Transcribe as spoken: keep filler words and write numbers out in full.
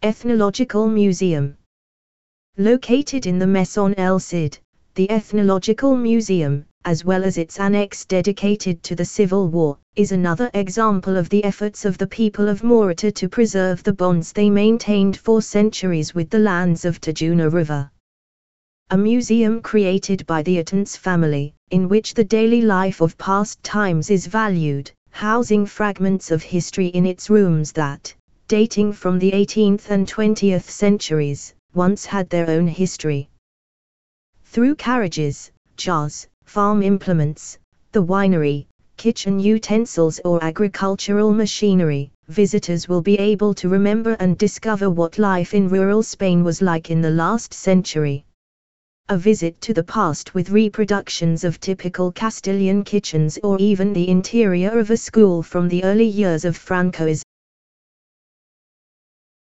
Ethnological Museum. Located in the Maison El Cid, the Ethnological Museum, as well as its annex dedicated to the Civil War, is another example of the efforts of the people of Maurita to preserve the bonds they maintained for centuries with the lands of Tajuna River. A museum created by the Atense family, in which the daily life of past times is valued, housing fragments of history in its rooms that, dating from the eighteenth and twentieth centuries, once had their own history. Through carriages, jars, farm implements, the winery, kitchen utensils or agricultural machinery, visitors will be able to remember and discover what life in rural Spain was like in the last century. A visit to the past with reproductions of typical Castilian kitchens or even the interior of a school from the early years of Franco is